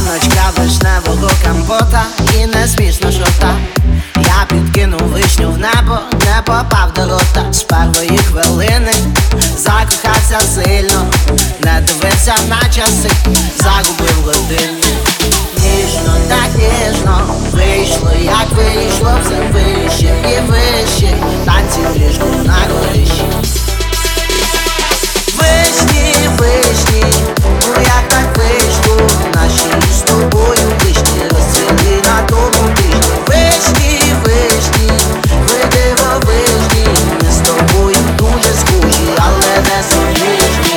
Баночка вишневого компота, і не смішно, що так. Я підкинув вишню в небо, не попав до рота. З першої хвилини закохався сильно, не дивився на часи, загубив години. Ніжно, так ніжно вийшло, як вийшло, все вище і вище, танці в ліжку на горищі. Вишні, вишні, ну як так вийшло, наші з тобою вишні розцвіли на тому тижні. Вишні, вишні, ви дивовижні, ми з тобою дуже схожі, але не суміжні.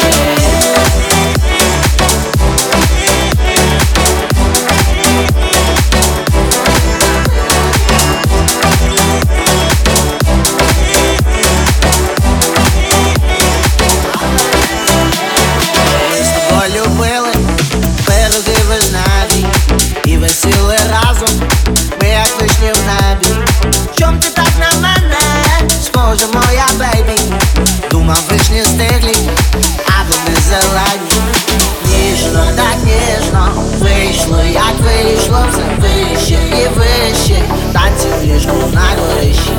Ми з тобою любили пироги вишневі і висіли разом, ми як вишні в небі. Чом ти так на мене схожа, моя бейбі? Думав, вишні стиглі, а вони зелені. Ніжно, так ніжно вийшло, як вийшло, все вище і вище, танці в ліжку на горищі.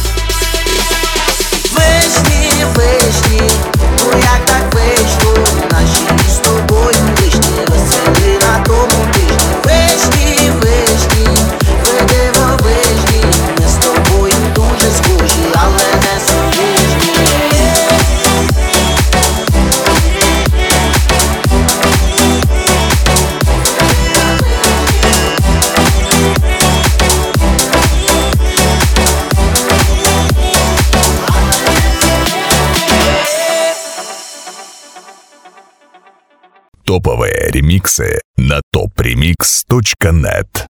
Вишні, вишні, ну як так вийшло, наші з тобою вишні розцвіли на тому тижні. Вишні, вишні, ви дивовижні, ми з тобою дуже схожі, але не суміжні. Топовые ремиксы на topremix.net.